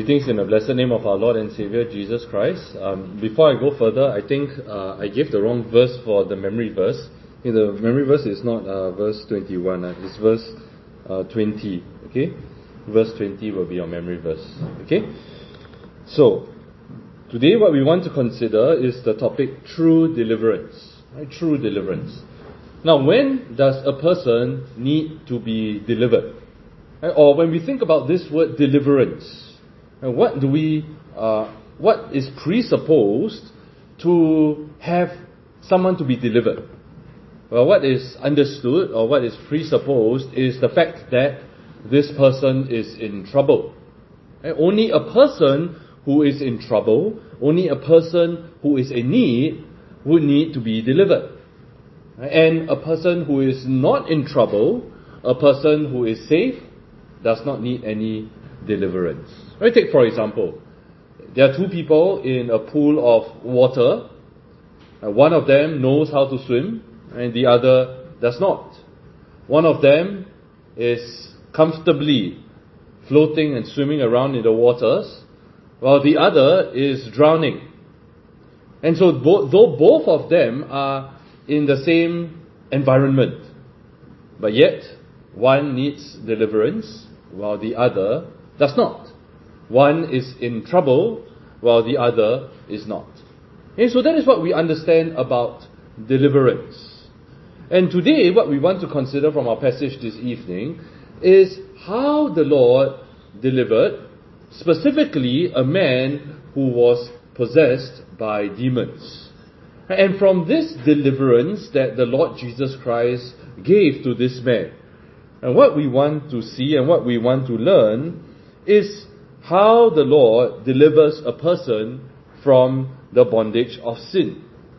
Greetings in the blessed name of our Lord and Savior Jesus Christ. Before I go further, I think I gave the wrong verse for the memory verse. The memory verse is not verse 21, it's verse 20. Okay, verse 20 will be your memory verse. Okay, so today what we want to consider is the topic true deliverance. Right? True deliverance. Now, when does a person need to be delivered? Right? Or when we think about this word deliverance, what is presupposed to have someone to be delivered? Well, what is understood or what is presupposed is the fact that this person is in trouble. Only a person who is in trouble, only a person who is in need would need to be delivered. And a person who is not in trouble, a person who is safe, does not need any deliverance. Right? Take for example, there are two people in a pool of water. One of them knows how to swim and the other does not. One of them is comfortably floating and swimming around in the waters, while the other is drowning. And so though both of them are in the same environment, but yet one needs deliverance while the other does not. One is in trouble while the other is not. And so that is what we understand about deliverance. And today what we want to consider from our passage this evening is how the Lord delivered specifically a man who was possessed by demons. And from this deliverance that the Lord Jesus Christ gave to this man, and what we want to see and what we want to learn is how the Lord delivers a person from the bondage of sin.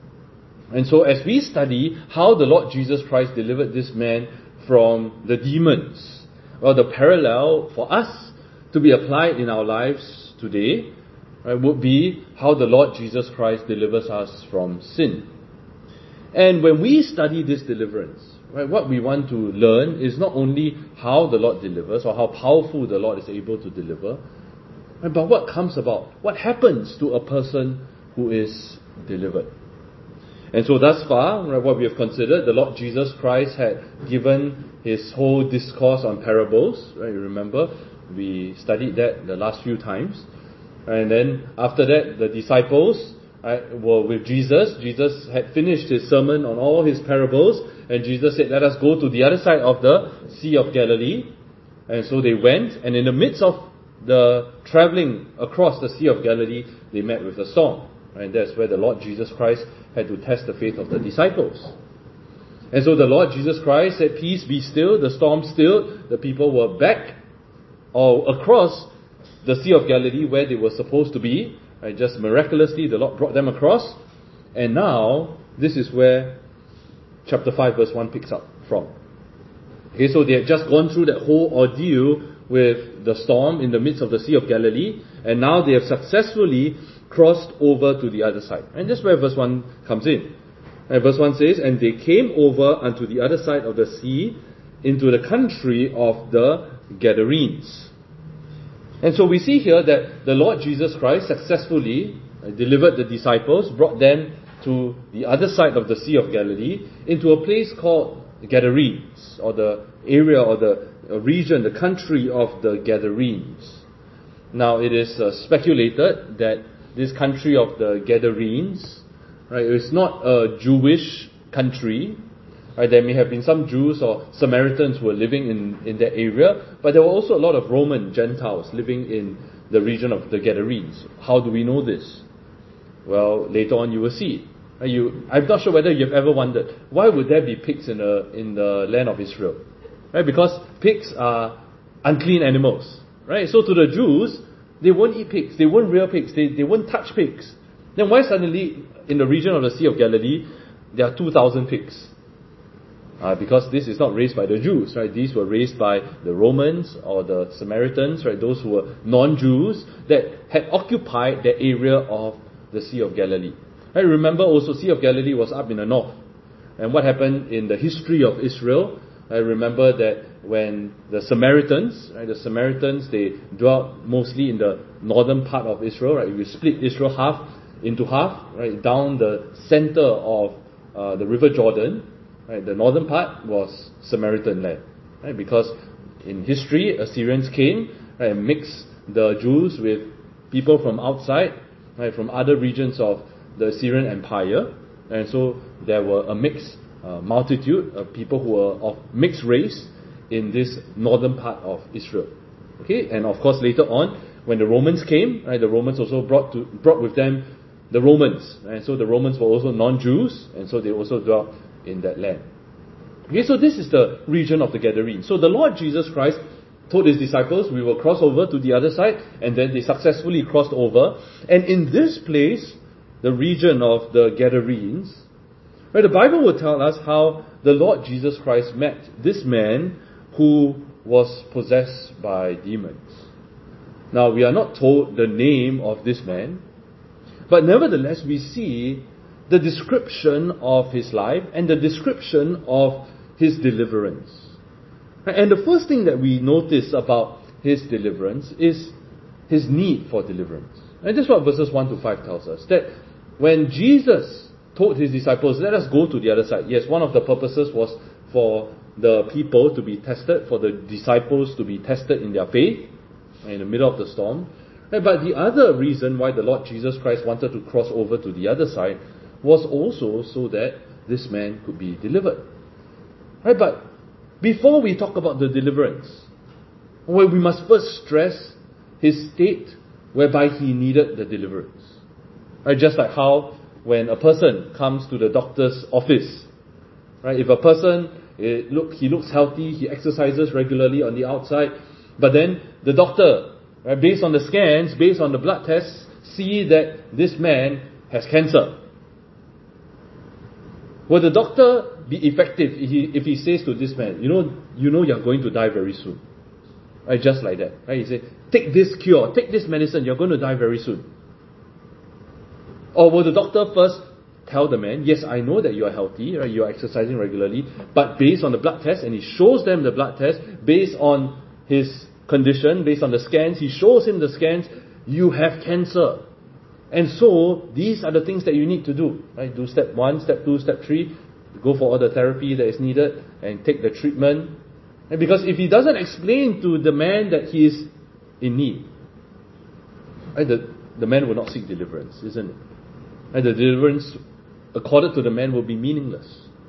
And so as we study how the Lord Jesus Christ delivered this man from the demons, well, the parallel for us to be applied in our lives today would be how the Lord Jesus Christ delivers us from sin. And when we study this deliverance, right, what we want to learn is not only how the Lord delivers or how powerful the Lord is able to deliver, right, but what comes about, what happens to a person who is delivered. And so thus far, right, what we have considered, the Lord Jesus Christ had given his whole discourse on parables. Right, you remember, we studied that the last few times. And then after that, the disciples were with Jesus. Jesus had finished his sermon on all his parables, and Jesus said, "Let us go to the other side of the Sea of Galilee." And so they went, and in the midst of the traveling across the Sea of Galilee, they met with a storm. And that's where the Lord Jesus Christ had to test the faith of the disciples. And so the Lord Jesus Christ said, "Peace, be still." The storm stilled. The people were back or across the Sea of Galilee where they were supposed to be. Right? Just miraculously, the Lord brought them across. And now, this is where chapter 5 verse 1 picks up from. Okay, so they had just gone through that whole ordeal with the storm in the midst of the Sea of Galilee, and now they have successfully crossed over to the other side. And that's where verse 1 comes in. And verse 1 says, "And they came over unto the other side of the sea, into the country of the Gadarenes." And so we see here that the Lord Jesus Christ successfully delivered the disciples, brought them to the other side of the Sea of Galilee, into a place called Gadarenes, or the area or the region, the country of the Gadarenes. Now it is speculated that this country of the Gadarenes, right, is not a Jewish country. Right, there may have been some Jews or Samaritans who were living in that area, but there were also a lot of Roman Gentiles living in the region of the Gadarenes. How do we know this? Well, later on you will see. I'm not sure whether you've ever wondered, why would there be pigs in the land of Israel? Right, because pigs are unclean animals. Right, so to the Jews, they won't eat pigs, they won't rear pigs, they won't touch pigs. Then why suddenly in the region of the Sea of Galilee there are 2,000 pigs? Because this is not raised by the Jews, right? These were raised by the Romans or the Samaritans, right? Those who were non-Jews that had occupied the area of the Sea of Galilee. Right? Remember also, Sea of Galilee was up in the north. And what happened in the history of Israel? I remember that when the Samaritans, right, they dwelt mostly in the northern part of Israel, right? We split Israel into half, right, down the center of the River Jordan, right? The northern part was Samaritan land, right? Because in history, Assyrians came, right, and mixed the Jews with people from outside, right, from other regions of the Assyrian Empire, and so there were a mixed multitude of people who were of mixed race in this northern part of Israel. Okay, and of course later on, when the Romans came, right, the Romans also brought with them the Romans, and so the Romans were also non-Jews, and so they also dwelt in that land. Okay, so this is the region of the Gadarenes. So the Lord Jesus Christ told his disciples, we will cross over to the other side, and then they successfully crossed over. And in this place, the region of the Gadarenes, right, the Bible will tell us how the Lord Jesus Christ met this man who was possessed by demons. Now, we are not told the name of this man, but nevertheless, we see the description of his life and the description of his deliverance. And the first thing that we notice about his deliverance is his need for deliverance. And this is what verses 1 to 5 tells us. That when Jesus told his disciples, let us go to the other side. Yes, one of the purposes was for the people to be tested, for the disciples to be tested in their faith in the middle of the storm. But the other reason why the Lord Jesus Christ wanted to cross over to the other side was also so that this man could be delivered. Right? But before we talk about the deliverance, well, we must first stress his state whereby he needed the deliverance. Right? Just like how when a person comes to the doctor's office, right? If a person he looks healthy, he exercises regularly on the outside, but then the doctor, right, based on the scans, based on the blood tests, see that this man has cancer. Will the doctor be effective if he says to this man, you know you're going to die very soon? Right, just like that. Right? He said, take this cure, take this medicine, you're going to die very soon. Or will the doctor first tell the man, yes, I know that you are healthy, right, you are exercising regularly, but based on the blood test, and he shows them the blood test, based on his condition, based on the scans, he shows him the scans, you have cancer. And so, these are the things that you need to do. Right? Do step 1, step 2, step 3, go for all the therapy that is needed, and take the treatment. And because if he doesn't explain to the man that he is in need, right, the man will not seek deliverance, isn't it? Right? The deliverance accorded to the man will be meaningless.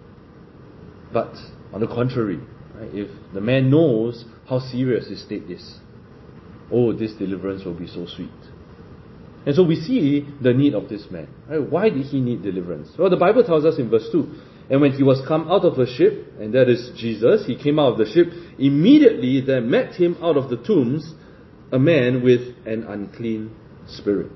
But on the contrary, right, if the man knows how serious his state is, this deliverance will be so sweet. And so we see the need of this man. Right? Why did he need deliverance? Well, the Bible tells us in verse 2, and when he was come out of the ship, and that is Jesus, he came out of the ship, immediately there met him out of the tombs a man with an unclean spirit.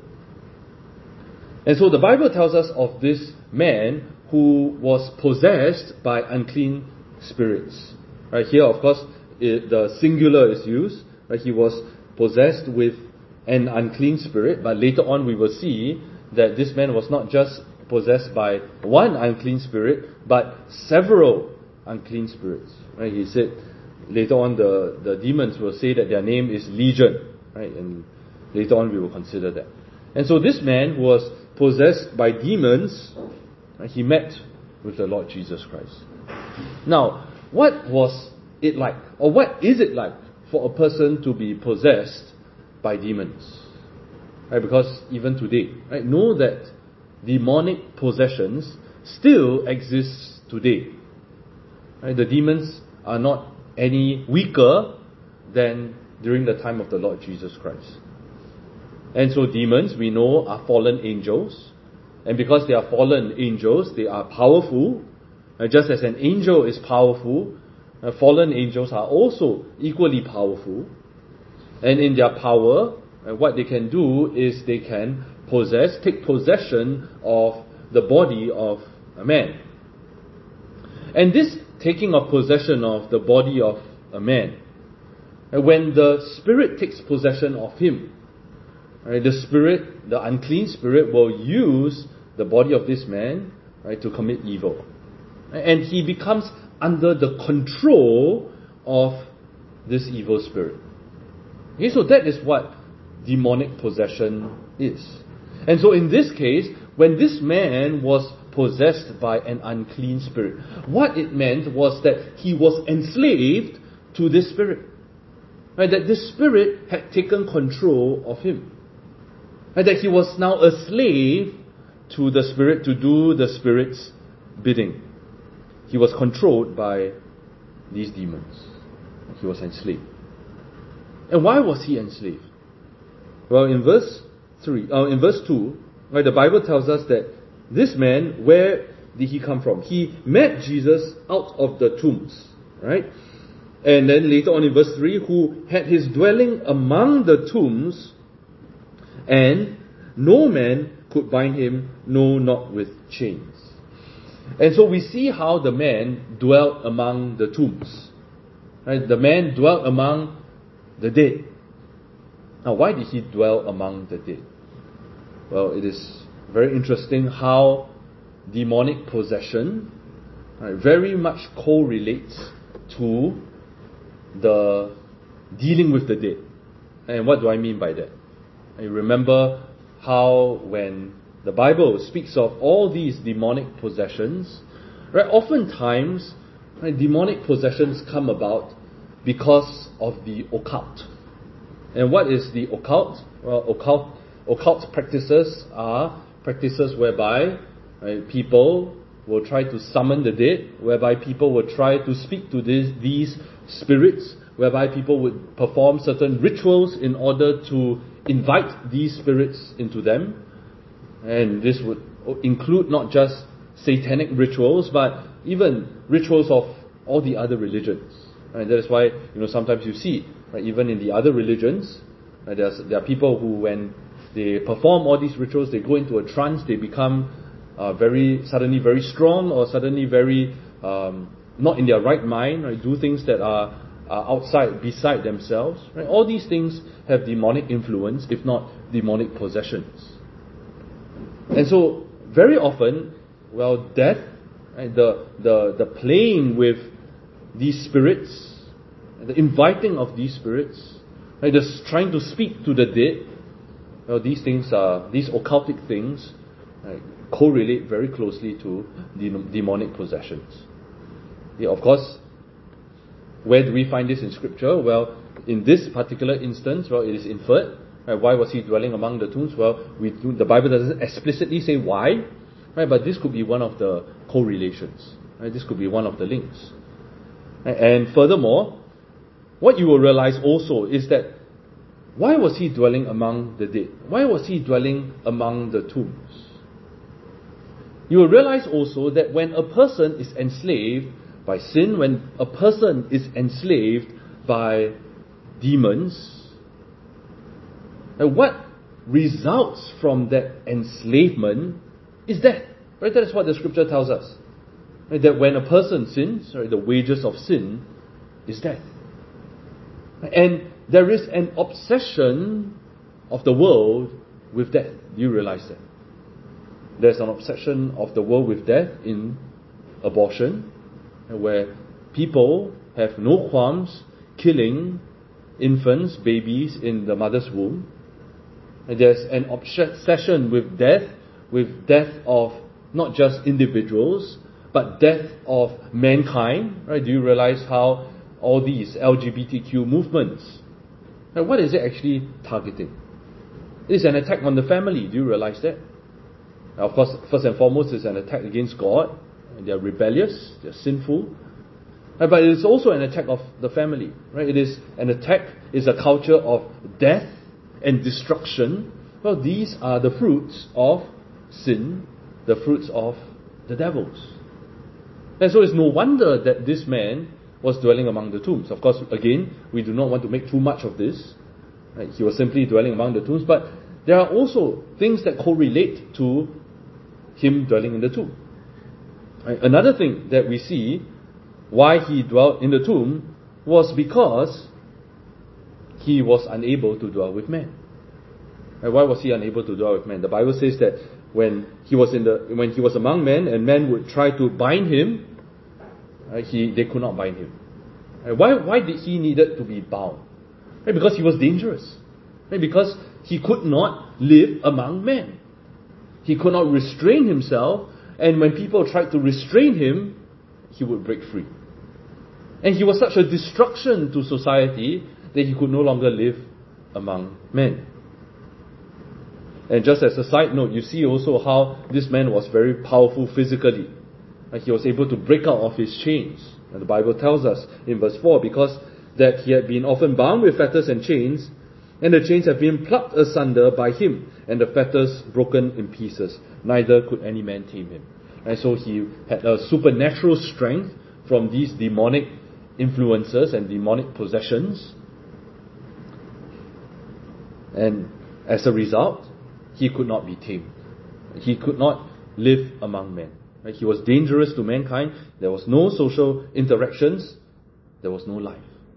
And so the Bible tells us of this man who was possessed by unclean spirits. Right here, of course, the singular is used. Right? He was possessed with an unclean spirit, but later on we will see that this man was not just possessed by one unclean spirit, but several unclean spirits. Right? He said later on the demons will say that their name is Legion. Right? And later on we will consider that. And so this man who was possessed by demons, he met with the Lord Jesus Christ. Now, what was it like, or what is it like for a person to be possessed by demons? Right? Because even today, right, know that demonic possessions still exist today. Right? The demons are not any weaker than during the time of the Lord Jesus Christ. And so demons, we know, are fallen angels. And because they are fallen angels, they are powerful. Just as an angel is powerful, fallen angels are also equally powerful. And in their power, what they can do is they can take possession of the body of a man. And this taking of possession of the body of a man, when the spirit takes possession of him, right, the unclean spirit will use the body of this man, right, to commit evil. And he becomes under the control of this evil spirit. Okay, so that is what demonic possession is. And so in this case, when this man was possessed by an unclean spirit, what it meant was that he was enslaved to this spirit. Right? That this spirit had taken control of him. And that he was now a slave to the spirit, to do the spirit's bidding. He was controlled by these demons. He was enslaved. And why was he enslaved? Well, in verse 2, right, the Bible tells us that this man, where did he come from? He met Jesus out of the tombs, right? And then later on in verse 3, who had his dwelling among the tombs, and no man could bind him, no, not with chains. And so we see how the man dwelt among the tombs. Right? The man dwelt among the dead. Now, why did he dwell among the dead? Well, it is very interesting how demonic possession very much correlates to the dealing with the dead. And what do I mean by that? You remember how when the Bible speaks of all these demonic possessions, right, oftentimes demonic possessions come about because of the occult. And what is the occult? Well, occult practices are practices whereby people will try to summon the dead, whereby people will try to speak to these spirits, whereby people would perform certain rituals in order to invite these spirits into them. And this would include not just satanic rituals, but even rituals of all the other religions. And that is why, sometimes you see, right, even in the other religions, right, there are people who, when they perform all these rituals, they go into a trance, they become suddenly very strong, or suddenly very not in their right mind, right, do things that are beside themselves. Right? All these things have demonic influence, if not demonic possessions. And so, very often, death, right, the playing with these spirits, the inviting of these spirits, right, just trying to speak to the dead, these occultic things, right, correlate very closely to demonic possessions. Yeah, of course, where do we find this in Scripture? Well, in this particular instance, it is inferred. Right, why was he dwelling among the tombs? Well, the Bible doesn't explicitly say why, right, but this could be one of the correlations. Right, this could be one of the links. And furthermore, what you will realize also is that why was he dwelling among the dead? Why was he dwelling among the tombs? You will realize also that when a person is enslaved by sin, when a person is enslaved by demons, what results from that enslavement is death. Right? That is what the Scripture tells us. Right? That when a person sins, the wages of sin is death. And there is an obsession of the world with death. Do you realize that? There's an obsession of the world with death in abortion, where people have no qualms killing infants, babies in the mother's womb. And there's an obsession with death of not just individuals, but death of mankind. Right? Do you realize how all these LGBTQ movements, what is it actually targeting? It is an attack on the family. Do you realize that? Now, of course, first and foremost, it's an attack against God. They are rebellious, they are sinful. But it is also an attack of the family. Right? It is an attack, it's a culture of death and destruction. Well, these are the fruits of sin, the fruits of the devils. And so it's no wonder that this man was dwelling among the tombs. Of course, again, we do not want to make too much of this. Right? He was simply dwelling among the tombs, but there are also things that correlate to him dwelling in the tomb. Right? Another thing that we see why he dwelt in the tomb was because he was unable to dwell with men. Right? Why was he unable to dwell with men? The Bible says that when he was among men and men would try to bind him, right, they could not bind him. Right? Why did he needed to be bound? Right? Because he was dangerous. Right? Because he could not live among men. He could not restrain himself, and when people tried to restrain him, he would break free. And he was such a destruction to society that he could no longer live among men. And just as a side note, you see also how this man was very powerful physically. He was able to break out of his chains. And the Bible tells us in verse 4, because that he had been often bound with fetters and chains, and the chains had been plucked asunder by him, and the fetters broken in pieces. Neither could any man tame him. And so he had a supernatural strength from these demonic influences and demonic possessions. And as a result, he could not be tamed. He could not live among men. Right? He was dangerous to mankind. There was no social interactions. There was no life.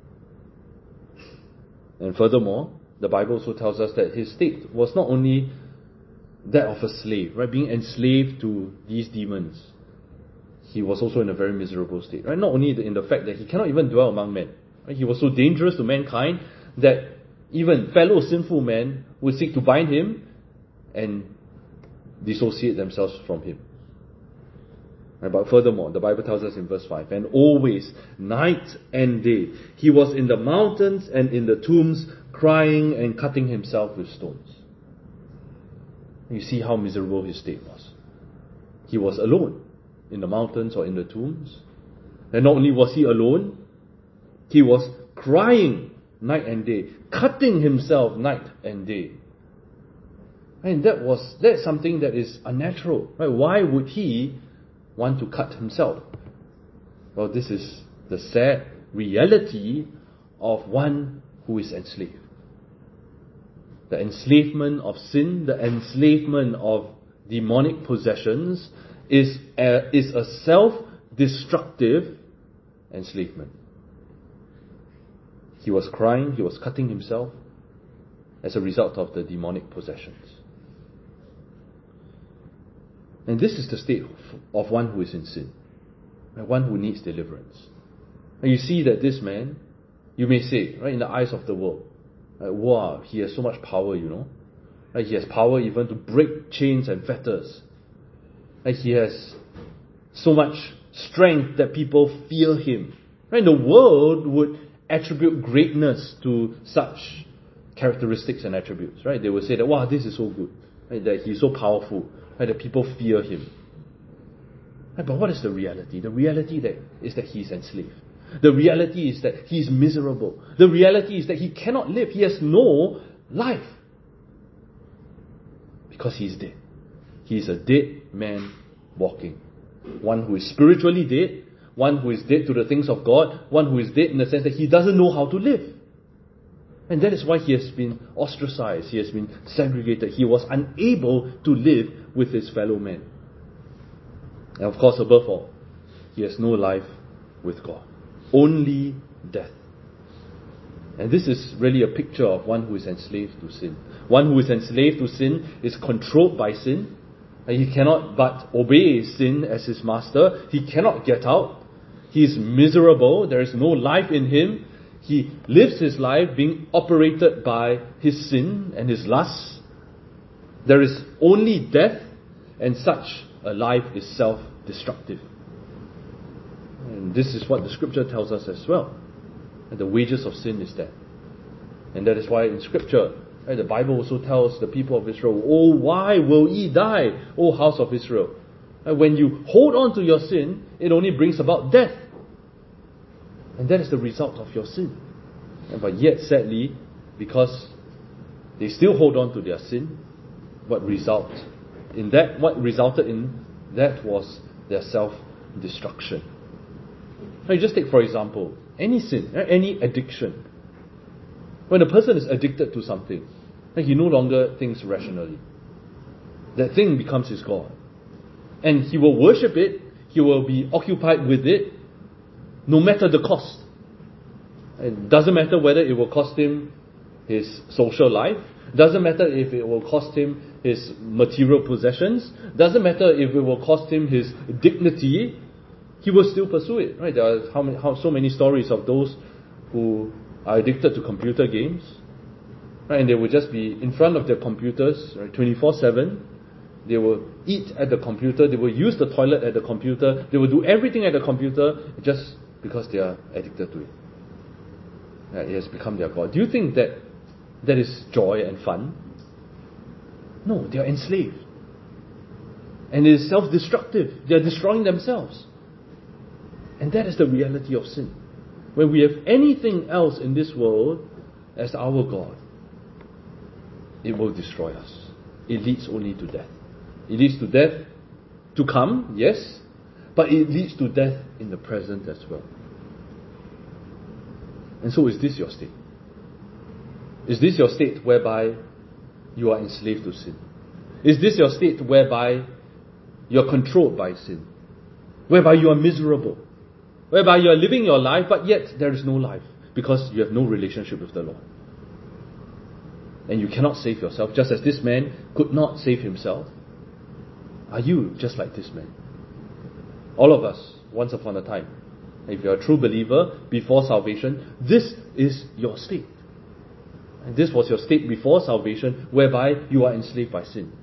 And furthermore, the Bible also tells us that his state was not only that of a slave, right? Being enslaved to these demons. He was also in a very miserable state. Right? Not only in the fact that he cannot even dwell among men. Right? He was so dangerous to mankind that even fellow sinful men would seek to bind him and dissociate themselves from him. Right? But furthermore, the Bible tells us in verse 5, and always, night and day, he was in the mountains and in the tombs, crying and cutting himself with stones. You see how miserable his state was. He was alone in the mountains or in the tombs. And not only was he alone, he was crying night and day, cutting himself night and day. And that's something that is unnatural. Right? Why would he want to cut himself? Well, this is the sad reality of one who is enslaved. The enslavement of sin, the enslavement of demonic possessions is a self-destructive enslavement. He was crying, he was cutting himself as a result of the demonic possessions. And this is the state of one who is in sin, one who needs deliverance. And you see that this man, you may say, right, in the eyes of the world, wow, he has so much power, you know. Right, he has power even to break chains and fetters. Right, he has so much strength that people fear him. Right, the world would attribute greatness to such characteristics and attributes. Right, they would say that, wow, this is so good. Right, that he's so powerful. Right, that people fear him. Right, but what is the reality? The reality is that he's enslaved. The reality is that he's miserable. The reality is that he cannot live. He has no life. Because he's dead. He's a dead man walking. One who is spiritually dead. One who is dead to the things of God. One who is dead in the sense that he doesn't know how to live. And that is why he has been ostracized. He has been segregated. He was unable to live with his fellow men. And of course, above all, he has no life with God. Only death. And this is really a picture of one who is enslaved to sin. One who is enslaved to sin is controlled by sin. And he cannot but obey sin as his master. He cannot get out. He is miserable. There is no life in him. He lives his life being operated by his sin and his lusts. There is only death, and such a life is self-destructive. And this is what the scripture tells us as well. And the wages of sin is death. And that is why in scripture, right, the Bible also tells the people of Israel, oh, why will ye die, O house of Israel? And when you hold on to your sin, it only brings about death. And that is the result of your sin. But yet, sadly, because they still hold on to their sin, what resulted in that was their self-destruction. Now, you just take, for example, any sin, any addiction. When a person is addicted to something, he no longer thinks rationally. That thing becomes his God. And he will worship it, he will be occupied with it, no matter the cost. It doesn't matter whether it will cost him his social life, doesn't matter if it will cost him his material possessions, doesn't matter if it will cost him his dignity. he will still pursue it. Right? There are so many stories of those who are addicted to computer games. Right? And they will just be in front of their computers, right, 24/7. They will eat at the computer. They will use the toilet at the computer. They will do everything at the computer just because they are addicted to it. It has become their God. Do you think that is joy and fun? No, they are enslaved. And it is self-destructive. They are destroying themselves. And that is the reality of sin. When we have anything else in this world as our God, it will destroy us. It leads only to death. It leads to death to come, yes, but it leads to death in the present as well. And so is this your state? Is this your state whereby you are enslaved to sin? Is this your state whereby you are controlled by sin? Whereby you are miserable? Whereby you are living your life, but yet there is no life because you have no relationship with the Lord. And you cannot save yourself, just as this man could not save himself. Are you just like this man? All of us, once upon a time, if you're a true believer, before salvation, this is your state. And this was your state before salvation, whereby you are enslaved by sin.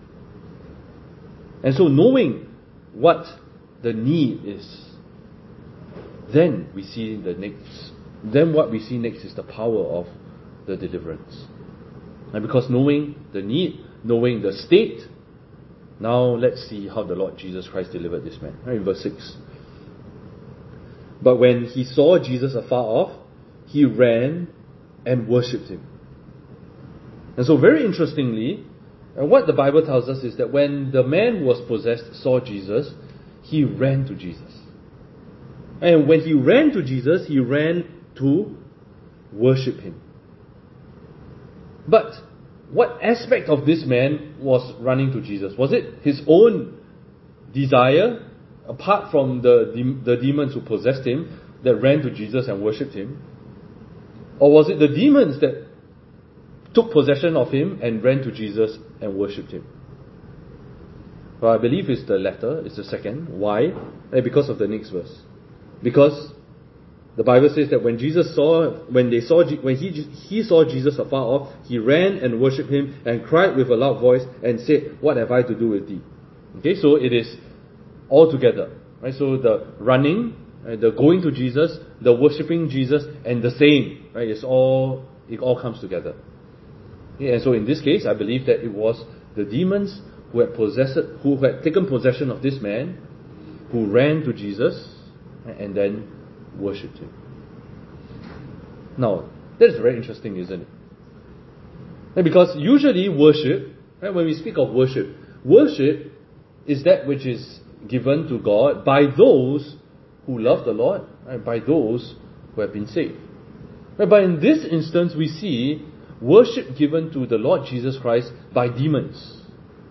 And so knowing what the need is, then we see what we see next is the power of the deliverance. And because knowing the need, knowing the state, now let's see how the Lord Jesus Christ delivered this man. Right, in verse 6. But when he saw Jesus afar off, he ran and worshipped him. And so very interestingly, what the Bible tells us is that when the man who was possessed saw Jesus, he ran to Jesus. And when he ran to Jesus, he ran to worship him. But what aspect of this man was running to Jesus? Was it his own desire, apart from the demons who possessed him, that ran to Jesus and worshipped him? Or was it the demons that took possession of him and ran to Jesus and worshipped him? Well, I believe it's the latter, it's the second. Why? Because of the next verse. Because the Bible says that when he saw Jesus afar off, he ran and worshipped him and cried with a loud voice and said, "What have I to do with thee?" Okay, so it is all together. Right? So the running, the going to Jesus, the worshipping Jesus, and the saying, right? It all comes together. Okay, and so in this case, I believe that it was the demons who had taken possession of this man, who ran to Jesus and then worshipped him. Now, that is very interesting, isn't it? And because usually worship, right, when we speak of worship is that which is given to God by those who love the Lord, right, by those who have been saved. Right, but in this instance, we see worship given to the Lord Jesus Christ by demons.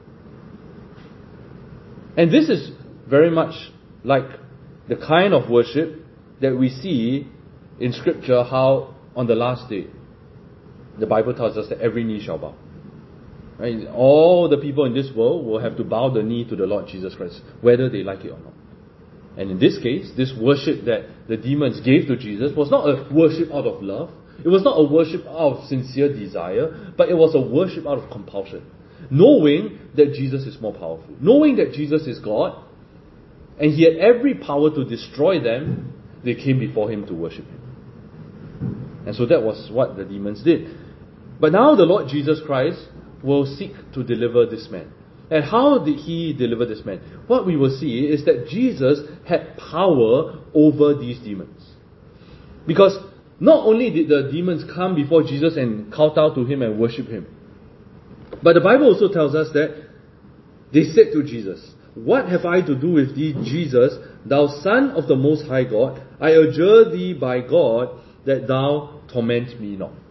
And this is very much like the kind of worship that we see in Scripture, how on the last day, the Bible tells us that every knee shall bow. Right? All the people in this world will have to bow the knee to the Lord Jesus Christ, whether they like it or not. And in this case, this worship that the demons gave to Jesus was not a worship out of love. It was not a worship out of sincere desire, but it was a worship out of compulsion. Knowing that Jesus is more powerful. Knowing that Jesus is God, and he had every power to destroy them, they came before him to worship him. And so that was what the demons did. But now the Lord Jesus Christ will seek to deliver this man. And how did he deliver this man? What we will see is that Jesus had power over these demons. Because not only did the demons come before Jesus and kowtow to him and worship him, but the Bible also tells us that they said to Jesus, "What have I to do with thee, Jesus, thou Son of the Most High God? I adjure thee by God that thou torment me not."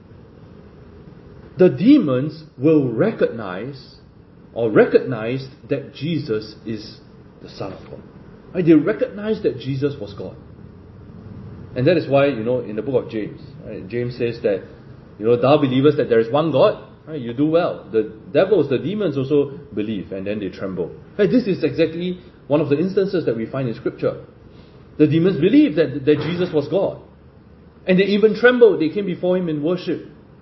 The demons will recognized that Jesus is the Son of God. Right? They recognized that Jesus was God. And that is why, in the book of James, right, James says that, thou believest that there is one God, right, you do well. The devils, the demons also believe, and then they tremble. Right? This is exactly one of the instances that we find in Scripture. The demons believed that Jesus was God. And they even trembled. They came before him in worship.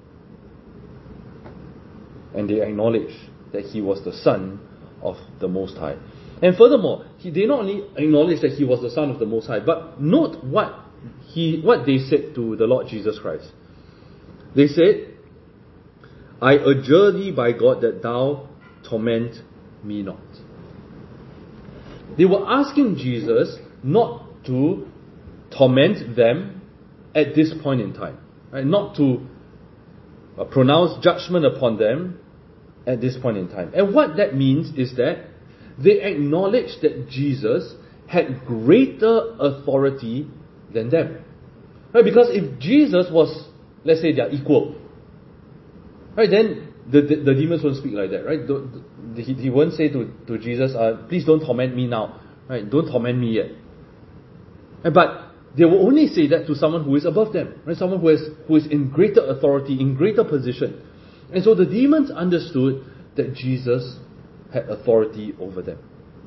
And they acknowledged that he was the Son of the Most High. And furthermore, they not only acknowledged that he was the Son of the Most High, but note what they said to the Lord Jesus Christ. They said, I adjure thee by God that thou torment me not. They were asking Jesus not to torment them at this point in time. Right? Not to pronounce judgment upon them at this point in time. And what that means is that they acknowledged that Jesus had greater authority than them. Right? Because if Jesus was, let's say, their equal, right, then the demons won't speak like that, right? He won't say to Jesus, please don't torment me now, right? Don't torment me yet. But they will only say that to someone who is above them, right? Someone who is in greater authority, in greater position. And so the demons understood that Jesus had authority over them.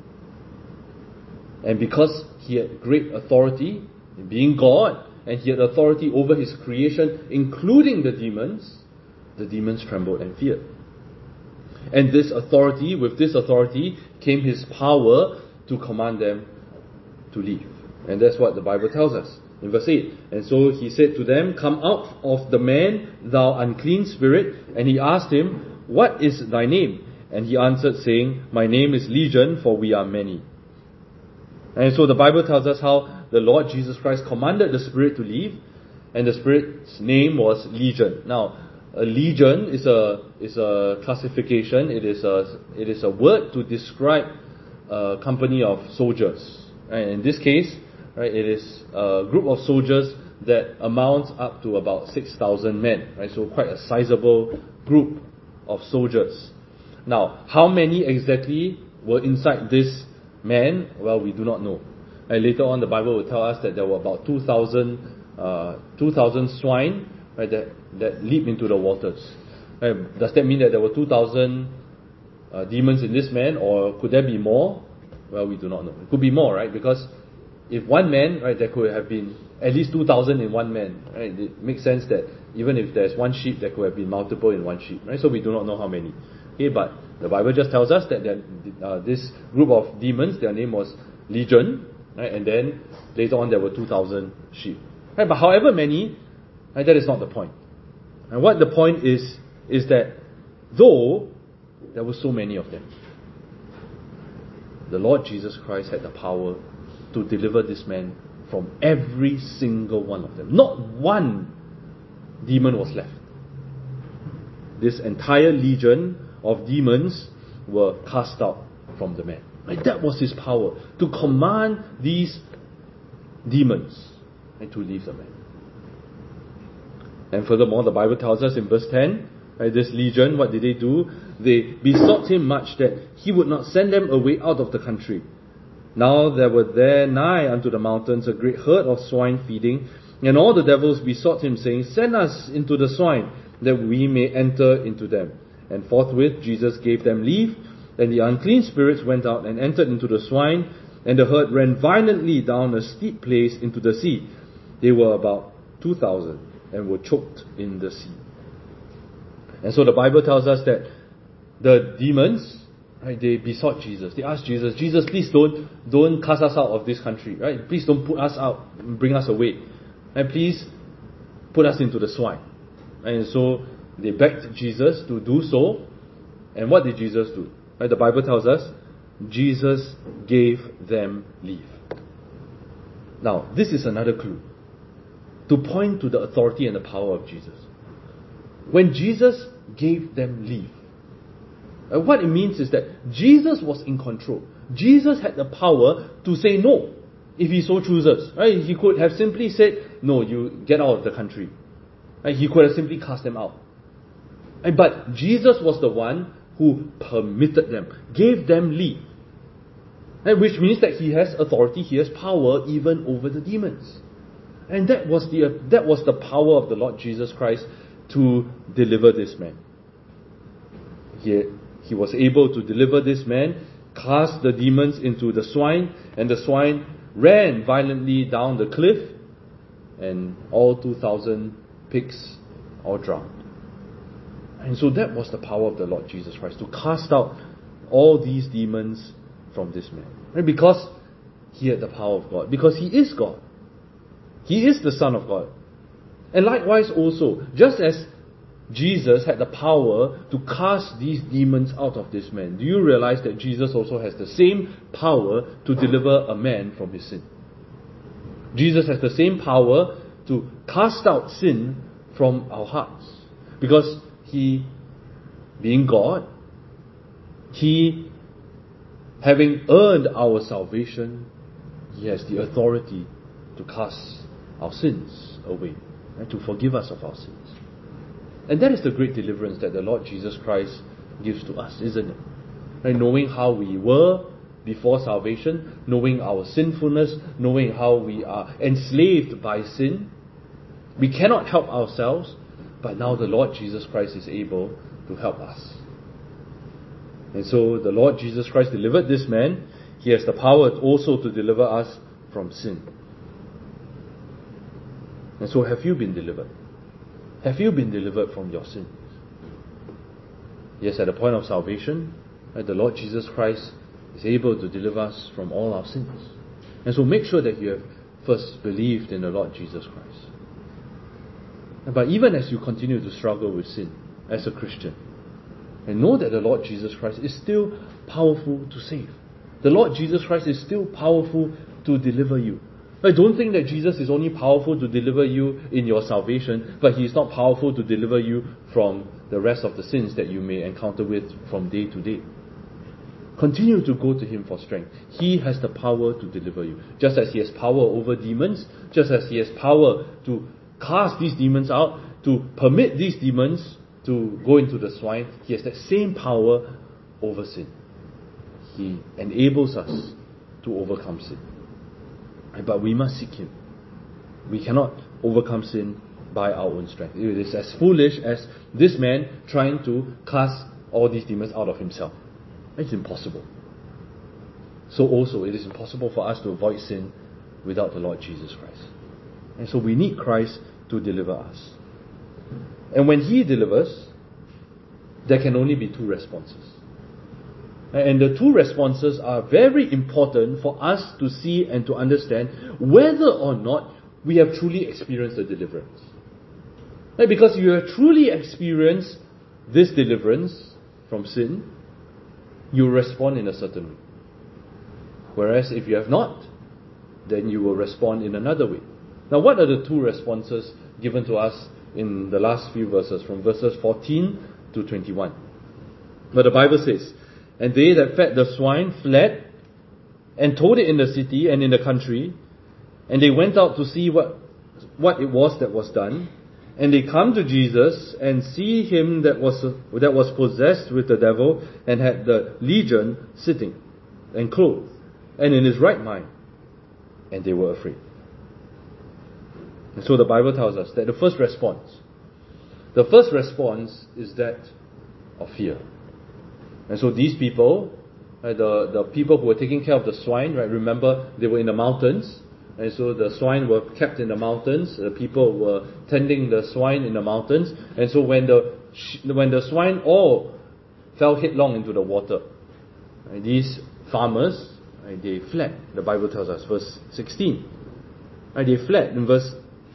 And because he had great authority, being God, and he had authority over his creation, including the demons trembled and feared. And with this authority came his power to command them to leave. And that's what the Bible tells us in verse 8. And so he said to them, come out of the man, thou unclean spirit. And he asked him, what is thy name? And he answered, saying, my name is Legion, for we are many. And so the Bible tells us how the Lord Jesus Christ commanded the spirit to leave, and the spirit's name was Legion. Now, a legion is a classification. It is a word to describe a company of soldiers. And in this case, right, it is a group of soldiers that amounts up to about 6,000 men. Right, so quite a sizable group of soldiers. Now, how many exactly were inside this man? Well, we do not know. And later on, the Bible will tell us that there were about 2,000 swine, right, that leap into the waters. Right? Does that mean that there were 2,000 demons in this man, or could there be more? Well, we do not know. It could be more, right? Because if one man, right, there could have been at least 2,000 in one man. Right? It makes sense that even if there's one sheep, there could have been multiple in one sheep. Right? So we do not know how many. Okay, but the Bible just tells us that this group of demons, their name was Legion, right? And then later on there were 2,000 sheep. Right? But however many, right, that is not the point. And what the point is that though there were so many of them, the Lord Jesus Christ had the power to deliver this man from every single one of them. Not one demon was left. This entire legion of demons were cast out from the man. Right? That was his power, to command these demons and to leave the man. And furthermore, the Bible tells us in verse 10, right, this legion, what did they do? They besought him much that he would not send them away out of the country. Now there were there nigh unto the mountains a great herd of swine feeding, and all the devils besought him, saying, send us into the swine, that we may enter into them. And forthwith Jesus gave them leave, and the unclean spirits went out and entered into the swine, and the herd ran violently down a steep place into the sea. They were about 2,000, and were choked in the sea. And so the Bible tells us that the demons, right, they besought Jesus. They asked Jesus, Jesus, please don't cast us out of this country, right? Please don't put us out, bring us away. And please put us into the swine. And so they begged Jesus to do so. And what did Jesus do? Right, the Bible tells us Jesus gave them leave. Now, this is another clue to point to the authority and the power of Jesus. When Jesus gave them leave, what it means is that Jesus was in control. Jesus had the power to say no if he so chooses. Right? He could have simply said, no, you get out of the country. Right? He could have simply cast them out. But Jesus was the one who permitted them, gave them leave. Which means that he has authority, he has power even over the demons. And that was the power of the Lord Jesus Christ to deliver this man. He was able to deliver this man cast the demons into the swine, and the swine ran violently down the cliff, and all 2,000 pigs all drowned. And so that was the power of the Lord Jesus Christ, to cast out all these demons from this man. Right? Because he had the power of God. Because he is God. He is the Son of God. And likewise also, just as Jesus had the power to cast these demons out of this man, do you realize that Jesus also has the same power to deliver a man from his sin? Jesus has the same power to cast out sin from our hearts. Because he, being God, he, having earned our salvation, he has the authority to cast our sins away, and to forgive us of our sins. And that is the great deliverance that the Lord Jesus Christ gives to us, isn't it? Right? Knowing how we were before salvation, knowing our sinfulness, knowing how we are enslaved by sin. We cannot help ourselves, but now the Lord Jesus Christ is able to help us. And so the Lord Jesus Christ delivered this man. He has the power also to deliver us from sin. And so have you been delivered? Have you been delivered from your sins? Yes, at the point of salvation, right, the Lord Jesus Christ is able to deliver us from all our sins. And so make sure that you have first believed in the Lord Jesus Christ. But even as you continue to struggle with sin as a Christian, and know that the Lord Jesus Christ is still powerful to save. The Lord Jesus Christ is still powerful to deliver you. I don't think that Jesus is only powerful to deliver you in your salvation, but He is not powerful to deliver you from the rest of the sins that you may encounter with from day to day. Continue to go to Him for strength. He has the power to deliver you. Just as He has power over demons, just as He has power to cast these demons out, to permit these demons to go into the swine, He has that same power over sin. He enables us to overcome sin. But we must seek Him. We cannot overcome sin by our own strength. It is as foolish as this man trying to cast all these demons out of himself. It's impossible. So also it is impossible for us to avoid sin without the Lord Jesus Christ. And so we need Christ to deliver us. And when He delivers, there can only be two responses. And the two responses are very important for us to see and to understand whether or not we have truly experienced the deliverance. Because if you have truly experienced this deliverance from sin, you respond in a certain way. Whereas if you have not, then you will respond in another way. Now, what are the two responses given to us in the last few verses, from verses 14 to 21? But the Bible says, "And they that fed the swine fled, and told it in the city and in the country, and they went out to see what it was that was done. And they come to Jesus, and see him that was possessed with the devil, and had the legion sitting, and clothed, and in his right mind. And they were afraid." And so the Bible tells us that the first response is that of fear. And so these people, right, the people who were taking care of the swine, right, remember they were in the mountains, and so the swine were kept in the mountains. The people were tending the swine in the mountains, and so when the swine all fell headlong into the water, right, these farmers, right, they fled. The Bible tells us, verse 16, right, they fled. In verse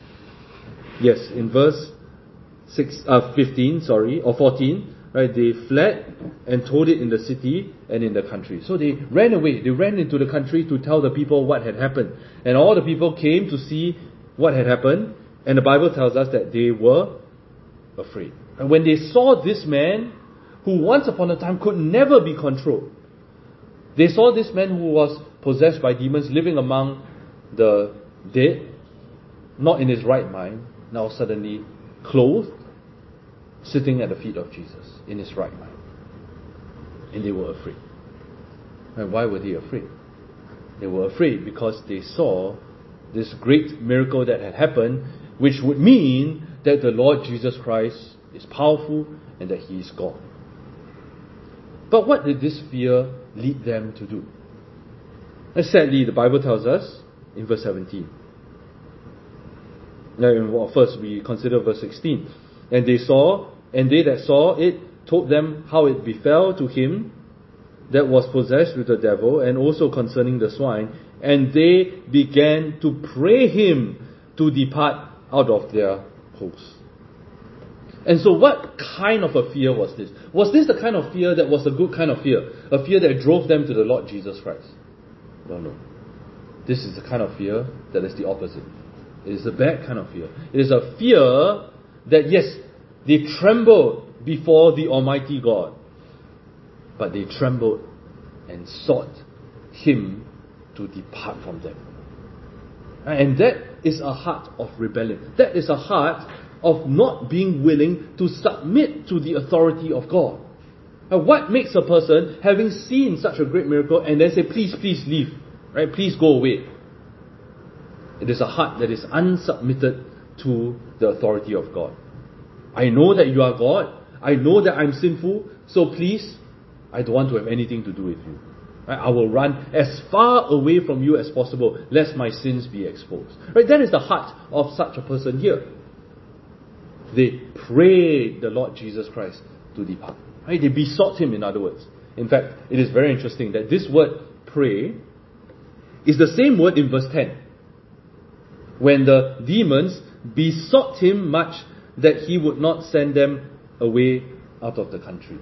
15, or 14. Right, they fled and told it in the city and in the country. So they ran away. They ran into the country to tell the people what had happened. And all the people came to see what had happened. And the Bible tells us that they were afraid. And when they saw this man, who once upon a time could never be controlled, they saw this man who was possessed by demons, living among the dead, not in his right mind, now suddenly clothed, sitting at the feet of Jesus in his right mind. And they were afraid. And why were they afraid? They were afraid because they saw this great miracle that had happened, which would mean that the Lord Jesus Christ is powerful and that He is God. But what did this fear lead them to do? And sadly, the Bible tells us in verse 17. Now, first we consider verse 16. And they that saw it told them how it befell to him that was possessed with the devil, and also concerning the swine. And they began to pray him to depart out of their coast. And so what kind of a fear was this? Was this the kind of fear that was a good kind of fear? A fear that drove them to the Lord Jesus Christ? No. This is the kind of fear that is the opposite. It is a bad kind of fear. It is a fear that, yes, they trembled before the Almighty God, but they trembled and sought Him to depart from them. And that is a heart of rebellion. That is a heart of not being willing to submit to the authority of God. And what makes a person, having seen such a great miracle, and then say, please leave, right? Please go away. It is a heart that is unsubmitted to the authority of God. I know that you are God. I know that I'm sinful. So please, I don't want to have anything to do with you. Right? I will run as far away from you as possible, lest my sins be exposed. Right? That is the heart of such a person here. They prayed the Lord Jesus Christ to depart. Right? They besought Him, in other words. In fact, it is very interesting that this word pray is the same word in verse 10. When the demons besought Him much that He would not send them away out of the country.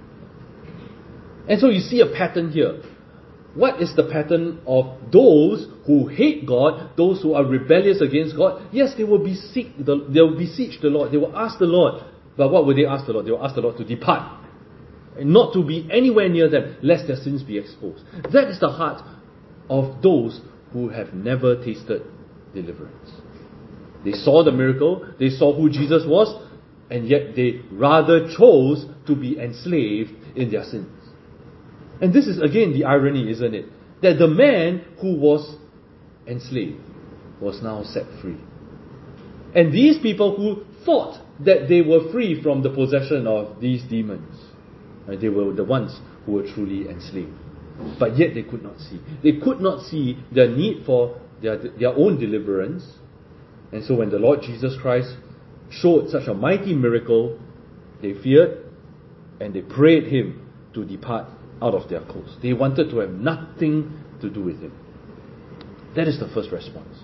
And so you see a pattern here. What is the pattern of those who hate God, those who are rebellious against God? Yes, they will beseech the Lord. They will ask the Lord. But what will they ask the Lord? They will ask the Lord to depart. And not to be anywhere near them, lest their sins be exposed. That is the heart of those who have never tasted deliverance. They saw the miracle, they saw who Jesus was, and yet they rather chose to be enslaved in their sins. And this is again the irony, isn't it? That the man who was enslaved was now set free. And these people who thought that they were free from the possession of these demons, right, they were the ones who were truly enslaved. But yet they could not see. They could not see the need for their own deliverance. And so when the Lord Jesus Christ showed such a mighty miracle, they feared and they prayed Him to depart out of their coast. They wanted to have nothing to do with Him. That is the first response.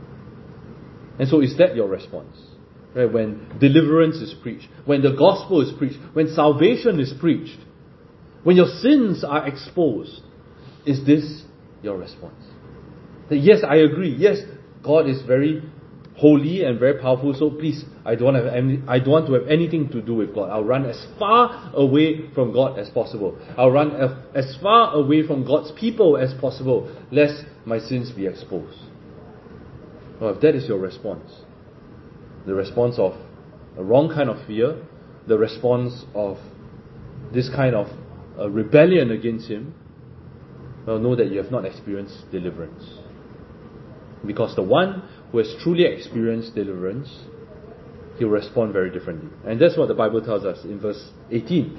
And so is that your response? Right? When deliverance is preached, when the gospel is preached, when salvation is preached, when your sins are exposed, is this your response? That yes, I agree. Yes, God is very holy and very powerful, so please, I don't want to have anything to do with God. I'll run as far away from God as possible. I'll run as far away from God's people as possible, lest my sins be exposed. Well, if that is your response, the response of a wrong kind of fear, the response of this kind of rebellion against Him, well, know that you have not experienced deliverance. Because the one who has truly experienced deliverance, he'll respond very differently. And that's what the Bible tells us in verse 18.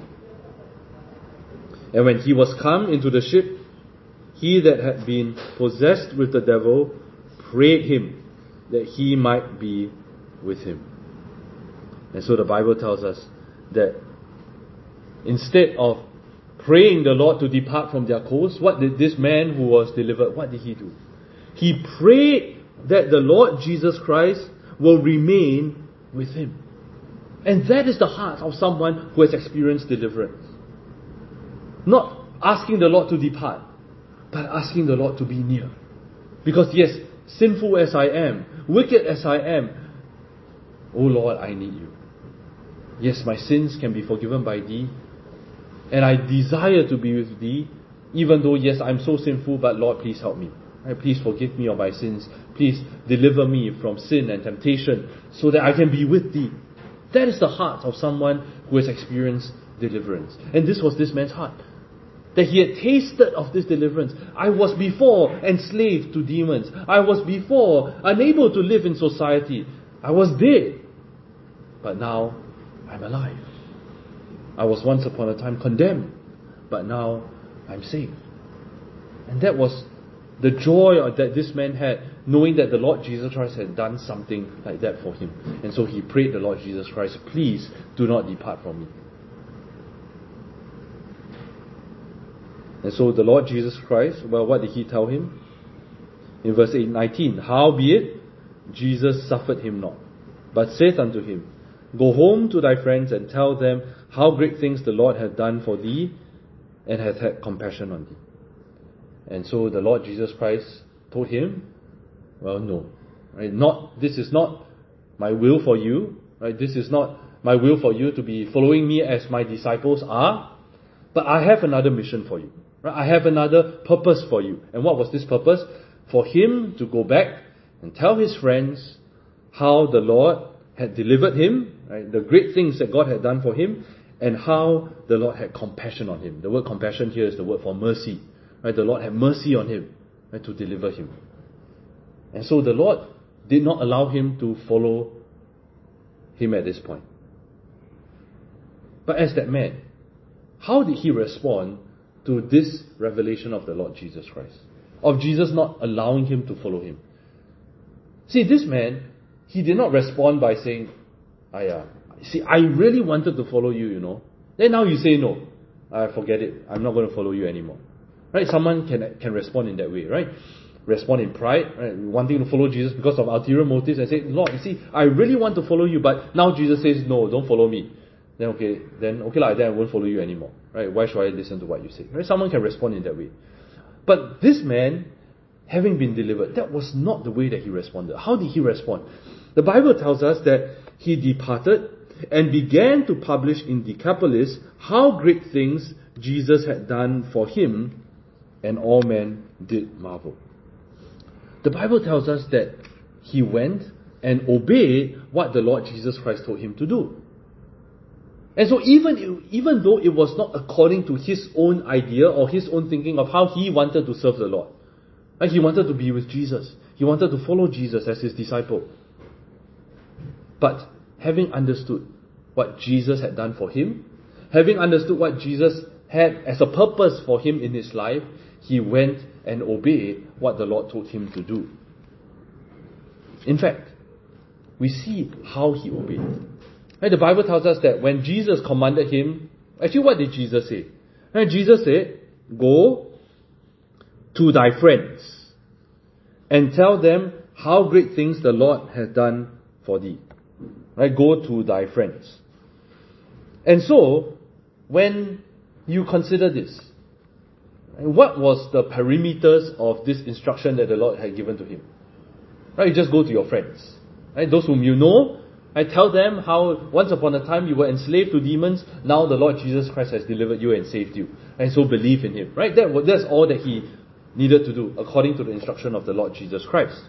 And when he was come into the ship, he that had been possessed with the devil prayed him that he might be with him. And so the Bible tells us that instead of praying the Lord to depart from their coast, what did this man who was delivered, what did he do? He prayed that the Lord Jesus Christ will remain with him. And that is the heart of someone who has experienced deliverance. Not asking the Lord to depart, but asking the Lord to be near. Because yes, sinful as I am, wicked as I am, oh Lord, I need you. Yes, my sins can be forgiven by Thee, and I desire to be with Thee, even though yes, I'm so sinful, but Lord, please help me. Right? Please forgive me of my sins. Please deliver me from sin and temptation so that I can be with Thee. That is the heart of someone who has experienced deliverance. And this was this man's heart. That he had tasted of this deliverance. I was before enslaved to demons. I was before unable to live in society. I was dead. But now I'm alive. I was once upon a time condemned. but now I'm saved. And that was the joy that this man had, knowing that the Lord Jesus Christ had done something like that for him. And so he prayed the Lord Jesus Christ, please do not depart from me. And so the Lord Jesus Christ, well, what did he tell him? In verse 19, howbeit Jesus suffered him not, but saith unto him, go home to thy friends and tell them how great things the Lord hath done for thee, and hath had compassion on thee. And so the Lord Jesus Christ told him, well, no. Right? This is not my will for you. Right? This is not my will for you to be following me as my disciples are. But I have another mission for you. Right? I have another purpose for you. And what was this purpose? For him to go back and tell his friends how the Lord had delivered him, right? The great things that God had done for him, and how the Lord had compassion on him. The word compassion here is the word for mercy. Right? The Lord had mercy on him, right, to deliver him. And so the Lord did not allow him to follow him at this point. But as that man, how did he respond to this revelation of the Lord Jesus Christ? Of Jesus not allowing him to follow him. See, this man, he did not respond by saying, I really wanted to follow you, you know. Then now you say no. Forget it. I'm not going to follow you anymore. Right? Someone can respond in that way, right? Respond in pride, right? Wanting to follow Jesus because of ulterior motives and say, Lord, you see, I really want to follow you, but now Jesus says, no, don't follow me. Then then I won't follow you anymore. Right? Why should I listen to what you say? Right? Someone can respond in that way. But this man, having been delivered, that was not the way that he responded. How did he respond? The Bible tells us that he departed and began to publish in Decapolis how great things Jesus had done for him, and all men did marvel. The Bible tells us that he went and obeyed what the Lord Jesus Christ told him to do. And so even though it was not according to his own idea or his own thinking of how he wanted to serve the Lord, right? He wanted to be with Jesus. He wanted to follow Jesus as his disciple. But having understood what Jesus had done for him, having understood what Jesus had as a purpose for him in his life, he went and obeyed what the Lord told him to do. In fact, we see how he obeyed. Right? The Bible tells us that when Jesus commanded him, actually what did Jesus say? Right? Jesus said, go to thy friends and tell them how great things the Lord has done for thee. Right? Go to thy friends. And so, when you consider this, what was the perimeters of this instruction that the Lord had given to him? Right? You just go to your friends. Right? Those whom you know, I tell them how once upon a time you were enslaved to demons, now the Lord Jesus Christ has delivered you and saved you. And so believe in him. Right? That's all that he needed to do, according to the instruction of the Lord Jesus Christ.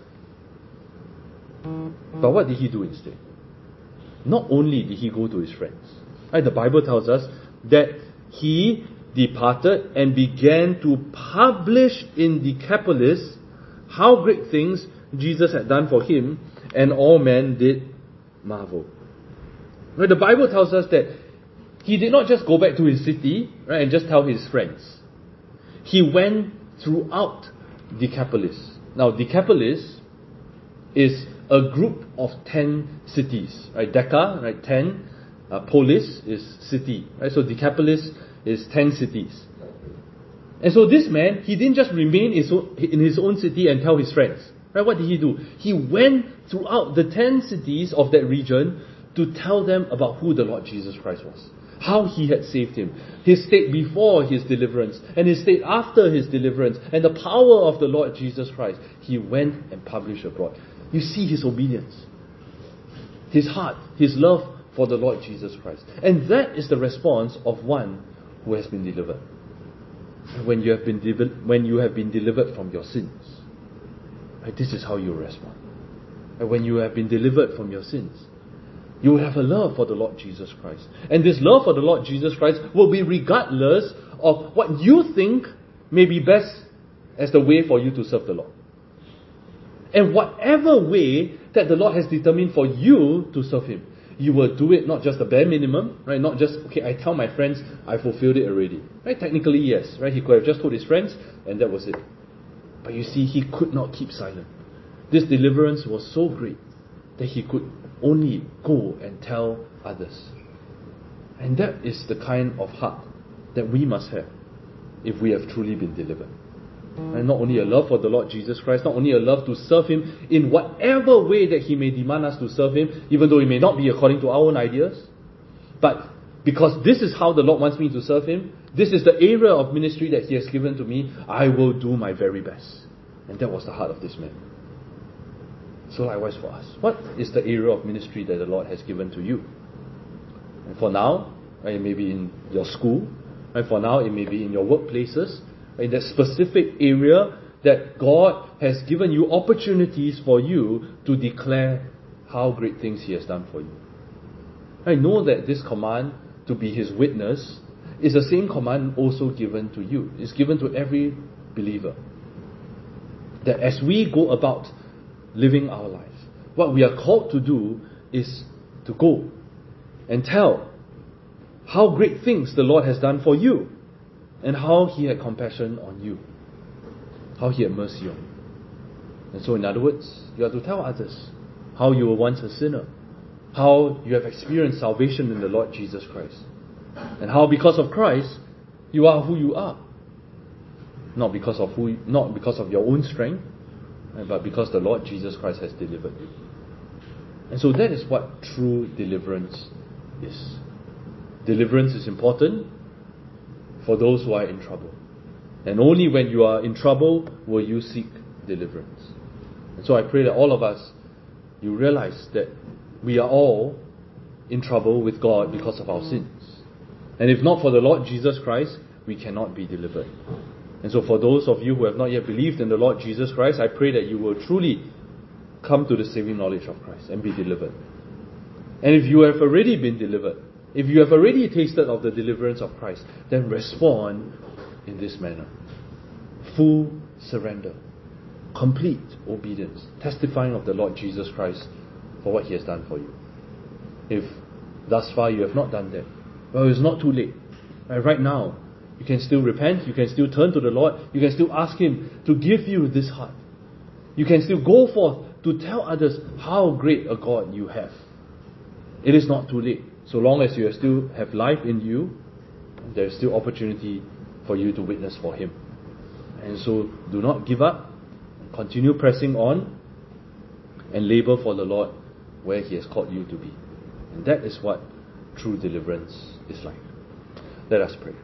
But what did he do instead? Not only did he go to his friends, right? The Bible tells us that he departed and began to publish in Decapolis how great things Jesus had done for him, and all men did marvel. Right? The Bible tells us that he did not just go back to his city, right, and just tell his friends. He went throughout Decapolis. Now, Decapolis is a group of 10 cities. Right? Deca, right, 10. Polis is city. Right? So Decapolis is 10 cities. And so this man, he didn't just remain in his own city and tell his friends. Right? What did he do? He went throughout the 10 cities of that region to tell them about who the Lord Jesus Christ was. How he had saved him. His state before his deliverance, and his state after his deliverance, and the power of the Lord Jesus Christ. He went and published abroad. You see his obedience, his heart, his love for the Lord Jesus Christ. And that is the response of one who has been delivered. When you have been delivered from your sins, right, this is how you respond. And when you have been delivered from your sins, you will have a love for the Lord Jesus Christ. And this love for the Lord Jesus Christ will be regardless of what you think may be best as the way for you to serve the Lord. And whatever way that the Lord has determined for you to serve him, you will do it not just the bare minimum, right? Not just, okay, I tell my friends, I fulfilled it already. Right? Technically, yes. Right? He could have just told his friends, and that was it. But you see, he could not keep silent. This deliverance was so great that he could only go and tell others. And that is the kind of heart that we must have if we have truly been delivered. And not only a love for the Lord Jesus Christ, not only a love to serve Him in whatever way that He may demand us to serve Him, even though it may not be according to our own ideas, but because this is how the Lord wants me to serve Him, this is the area of ministry that He has given to me, I will do my very best. And that was the heart of this man. So likewise for us. What is the area of ministry that the Lord has given to you? And for now, it may be in your school, and for now it may be in your workplaces, in that specific area that God has given you opportunities for you to declare how great things He has done for you. I know that this command to be His witness is the same command also given to you. It's given to every believer. That as we go about living our lives, what we are called to do is to go and tell how great things the Lord has done for you, and how He had compassion on you, how He had mercy on you. And so in other words, you have to tell others how you were once a sinner, how you have experienced salvation in the Lord Jesus Christ, and how because of Christ you are who you are. Not because of your own strength, but because the Lord Jesus Christ has delivered you. And so that is what true deliverance is. Deliverance is important for those who are in trouble. And only when you are in trouble will you seek deliverance. And so I pray that all of us, you realize that we are all in trouble with God because of our sins. And if not for the Lord Jesus Christ, we cannot be delivered. And so for those of you who have not yet believed in the Lord Jesus Christ, I pray that you will truly come to the saving knowledge of Christ and be delivered. And if you have already been delivered, if you have already tasted of the deliverance of Christ, then respond in this manner. Full surrender. Complete obedience. Testifying of the Lord Jesus Christ for what He has done for you. If thus far you have not done that, well, it's not too late. Right now, you can still repent, you can still turn to the Lord, you can still ask Him to give you this heart. You can still go forth to tell others how great a God you have. It is not too late. So long as you still have life in you, there is still opportunity for you to witness for Him. And so do not give up. Continue pressing on and labor for the Lord where He has called you to be. And that is what true deliverance is like. Let us pray.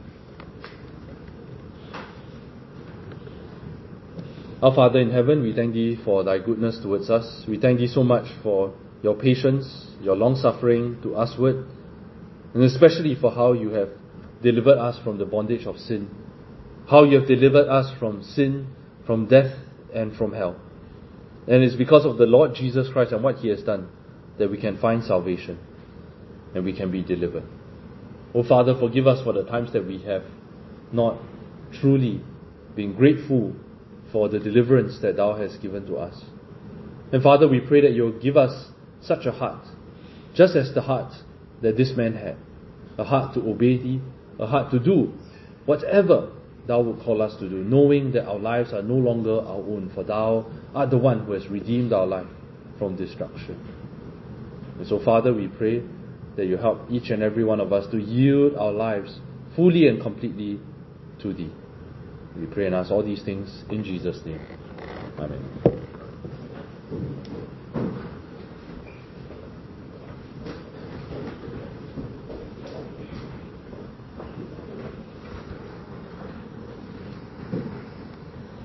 Our Father in heaven, we thank Thee for Thy goodness towards us. We thank Thee so much for Your patience, Your long-suffering to usward, and especially for how You have delivered us from the bondage of sin, how You have delivered us from sin, from death, and from hell. And it's because of the Lord Jesus Christ and what He has done that we can find salvation and we can be delivered. Oh Father, forgive us for the times that we have not truly been grateful for the deliverance that Thou hast given to us. And Father, we pray that You'll give us such a heart, just as the heart that this man had, a heart to obey Thee, a heart to do whatever Thou would call us to do, knowing that our lives are no longer our own, for Thou art the one who has redeemed our life from destruction. And so Father, we pray that You help each and every one of us to yield our lives fully and completely to Thee. We pray and ask all these things in Jesus' name. Amen.